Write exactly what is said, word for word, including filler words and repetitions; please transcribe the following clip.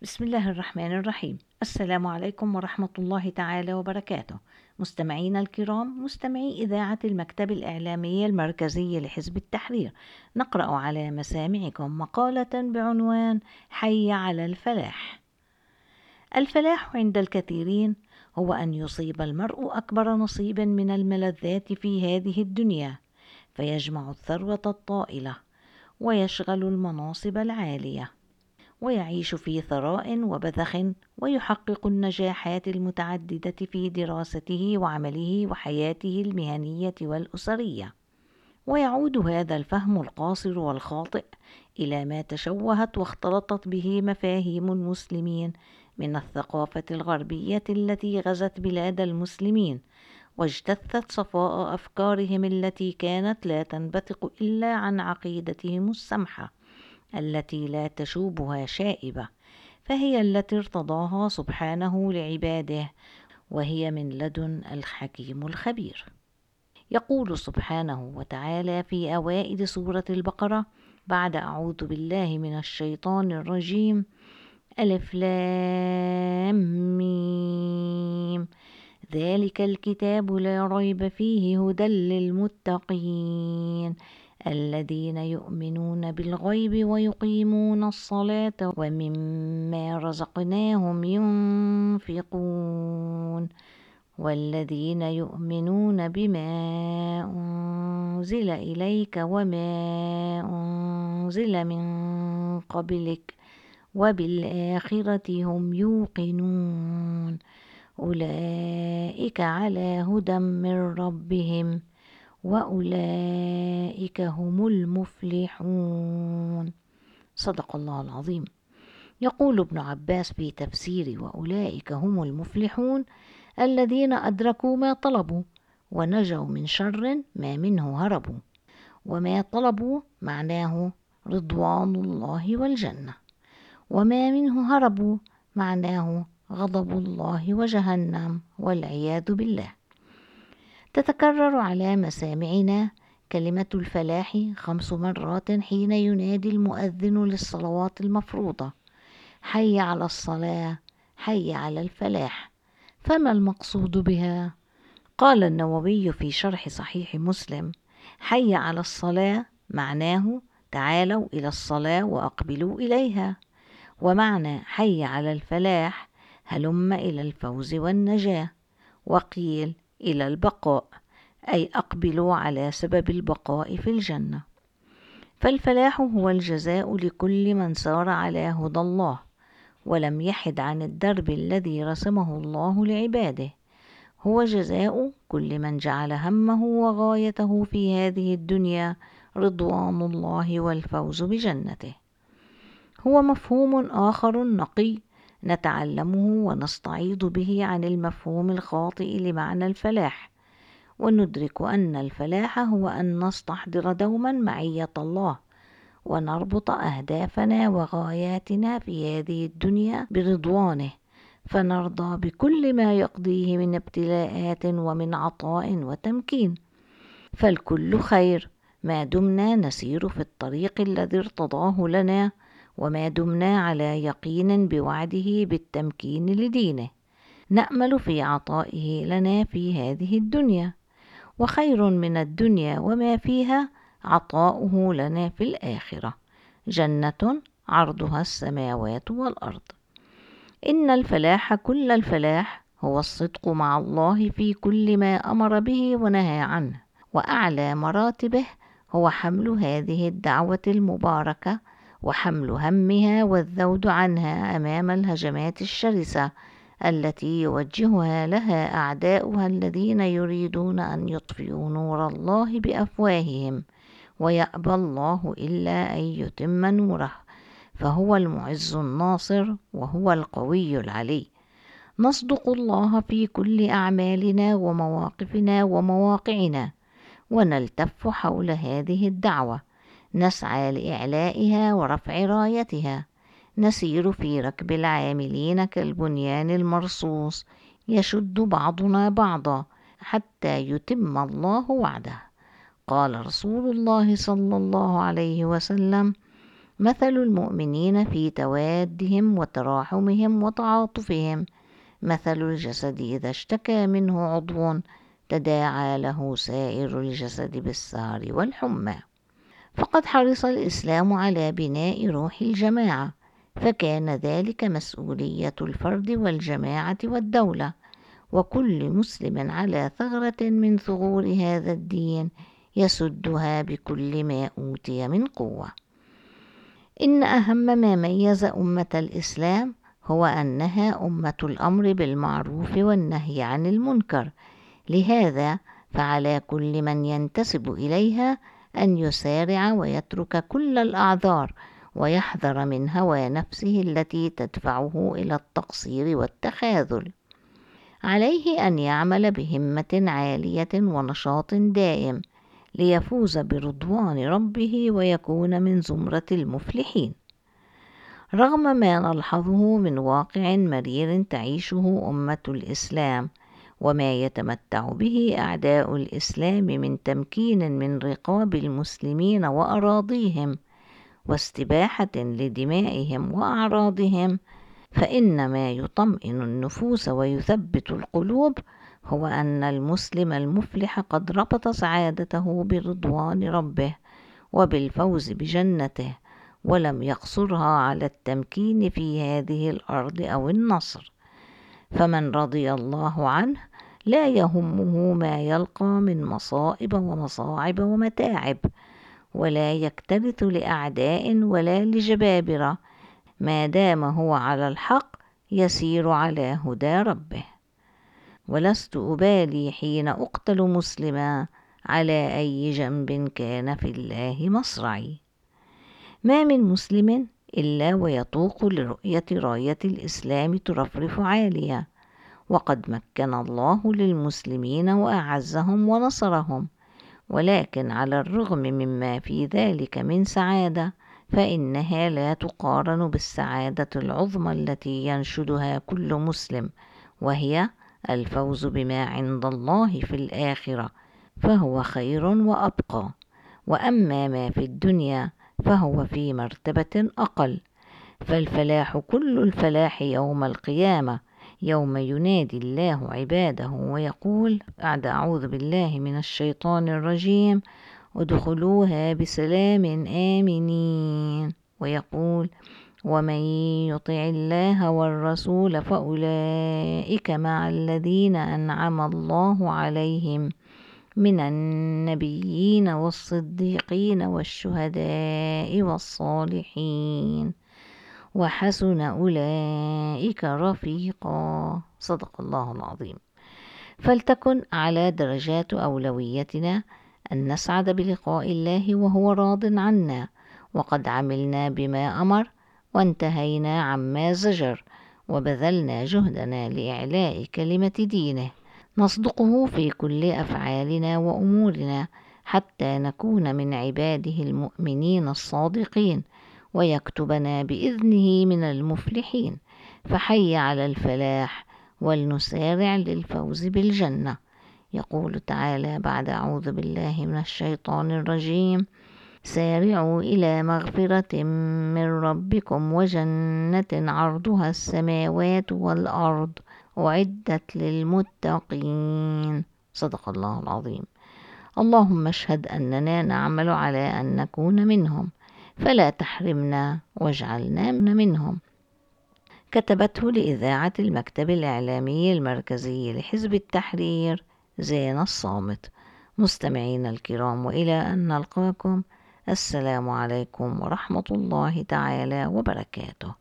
بسم الله الرحمن الرحيم. السلام عليكم ورحمة الله تعالى وبركاته. مستمعينا الكرام، مستمعي إذاعة المكتب الإعلامي المركزي لحزب التحرير، نقرأ على مسامعكم مقالة بعنوان حي على الفلاح. الفلاح عند الكثيرين هو أن يصيب المرء أكبر نصيب من الملذات في هذه الدنيا، فيجمع الثروة الطائلة ويشغل المناصب العالية ويعيش في ثراء وبذخ، ويحقق النجاحات المتعددة في دراسته وعمله وحياته المهنية والأسرية. ويعود هذا الفهم القاصر والخاطئ إلى ما تشوهت واختلطت به مفاهيم المسلمين من الثقافة الغربية التي غزت بلاد المسلمين، واجتثت صفاء أفكارهم التي كانت لا تنبثق إلا عن عقيدتهم السمحة التي لا تشوبها شائبة، فهي التي ارتضاها سبحانه لعباده، وهي من لدن الحكيم الخبير. يقول سبحانه وتعالى في أوائل سورة البقرة بعد أعوذ بالله من الشيطان الرجيم: ألف لام ميم، ذلك الكتاب لا ريب فيه هدى للمتقين الذين يؤمنون بالغيب ويقيمون الصلاة ومما رزقناهم ينفقون والذين يؤمنون بما أنزل إليك وما أنزل من قبلك وبالآخرة هم يوقنون أولئك على هدى من ربهم وأولئك هم المفلحون. صدق الله العظيم. يقول ابن عباس في تفسير وأولئك هم المفلحون: الذين أدركوا ما طلبوا ونجوا من شر ما منه هربوا. وما طلبوا معناه رضوان الله والجنة، وما منه هربوا معناه غضب الله وجهنم والعياذ بالله. تتكرر على مسامعنا كلمة الفلاح خمس مرات حين ينادي المؤذن للصلوات المفروضة: حي على الصلاة، حي على الفلاح. فما المقصود بها؟ قال النووي في شرح صحيح مسلم: حي على الصلاة معناه تعالوا إلى الصلاة وأقبلوا إليها، ومعنى حي على الفلاح هلم إلى الفوز والنجاة، وقيل إلى البقاء، أي أقبلوا على سبب البقاء في الجنة. فالفلاح هو الجزاء لكل من سار على هدى الله ولم يحد عن الدرب الذي رسمه الله لعباده، هو جزاء كل من جعل همه وغايته في هذه الدنيا رضوان الله والفوز بجنته. هو مفهوم آخر نقي نتعلمه ونستعيض به عن المفهوم الخاطئ لمعنى الفلاح، وندرك أن الفلاح هو أن نستحضر دوما معية الله، ونربط أهدافنا وغاياتنا في هذه الدنيا برضوانه، فنرضى بكل ما يقضيه من ابتلاءات ومن عطاء وتمكين، فالكل خير ما دمنا نسير في الطريق الذي ارتضاه لنا، وما دمنا على يقين بوعده بالتمكين لدينه، نأمل في عطائه لنا في هذه الدنيا، وخير من الدنيا وما فيها عطاؤه لنا في الآخرة، جنة عرضها السماوات والأرض. إن الفلاح كل الفلاح هو الصدق مع الله في كل ما أمر به ونهى عنه، وأعلى مراتبه هو حمل هذه الدعوة المباركة وحمل همها والذود عنها أمام الهجمات الشرسة التي يوجهها لها أعداؤها الذين يريدون أن يطفئوا نور الله بأفواههم، ويأبى الله إلا أن يتم نوره، فهو المعز الناصر وهو القوي العلي. نصدق الله في كل أعمالنا ومواقفنا ومواقعنا، ونلتف حول هذه الدعوة، نسعى لإعلائها ورفع رايتها، نسير في ركب العاملين كالبنيان المرصوص، يشد بعضنا بعضا حتى يتم الله وعده. قال رسول الله صلى الله عليه وسلم: مثل المؤمنين في توادهم وتراحمهم وتعاطفهم مثل الجسد إذا اشتكى منه عضو تداعى له سائر الجسد بالسهر والحمى. فقد حرص الإسلام على بناء روح الجماعة، فكان ذلك مسؤولية الفرد والجماعة والدولة، وكل مسلم على ثغرة من ثغور هذا الدين يسدها بكل ما أوتي من قوة. إن أهم ما ميز أمة الإسلام هو أنها أمة الأمر بالمعروف والنهي عن المنكر، لهذا فعلى كل من ينتسب إليها أن يسارع ويترك كل الأعذار ويحذر من هوى نفسه التي تدفعه إلى التقصير والتخاذل. عليه أن يعمل بهمة عالية ونشاط دائم ليفوز برضوان ربه ويكون من زمرة المفلحين، رغم ما نلحظه من واقع مرير تعيشه أمة الإسلام وما يتمتع به أعداء الإسلام من تمكين من رقاب المسلمين وأراضيهم واستباحة لدمائهم وأعراضهم. فإن ما يطمئن النفوس ويثبت القلوب هو أن المسلم المفلح قد ربط سعادته برضوان ربه وبالفوز بجنته، ولم يقصرها على التمكين في هذه الأرض أو النصر. فمن رضي الله عنه لا يهمه ما يلقى من مصائب ومصاعب ومتاعب، ولا يكترث لأعداء ولا لجبابرة، ما دام هو على الحق يسير على هدى ربه. ولست أبالي حين أقتل مسلما على أي جنب كان في الله مصرعي. ما من مسلم إلا ويطوق لرؤية راية الإسلام ترفرف عالية، وقد مكن الله للمسلمين وأعزهم ونصرهم، ولكن على الرغم مما في ذلك من سعادة فإنها لا تقارن بالسعادة العظمى التي ينشدها كل مسلم، وهي الفوز بما عند الله في الآخرة، فهو خير وأبقى. وأما ما في الدنيا فهو في مرتبة أقل، فالفلاح كل الفلاح يوم القيامة، يوم ينادي الله عباده ويقول بعد أعوذ بالله من الشيطان الرجيم ادخلوها بسلام آمنين، ويقول ومن يطع الله والرسول فأولئك مع الذين أنعم الله عليهم من النبيين والصديقين والشهداء والصالحين وحسن أولئك رفيقا. صدق الله العظيم. فلتكن على درجات أولويتنا أن نسعد بلقاء الله وهو راض عنا، وقد عملنا بما أمر وانتهينا عما زجر، وبذلنا جهدنا لإعلاء كلمة دينه، نصدقه في كل أفعالنا وأمورنا حتى نكون من عباده المؤمنين الصادقين، ويكتبنا بإذنه من المفلحين. فحي على الفلاح ولنسارع للفوز بالجنة. يقول تعالى بعد أعوذ بالله من الشيطان الرجيم سارعوا إلى مغفرة من ربكم وجنة عرضها السماوات والأرض أعدت للمتقين. صدق الله العظيم. اللهم اشهد أننا نعمل على أن نكون منهم، فلا تحرمنا واجعلنا منهم. كتبته لإذاعة المكتب الإعلامي المركزي لحزب التحرير زين الصامت. مستمعين الكرام، وإلى أن نلقاكم، السلام عليكم ورحمة الله تعالى وبركاته.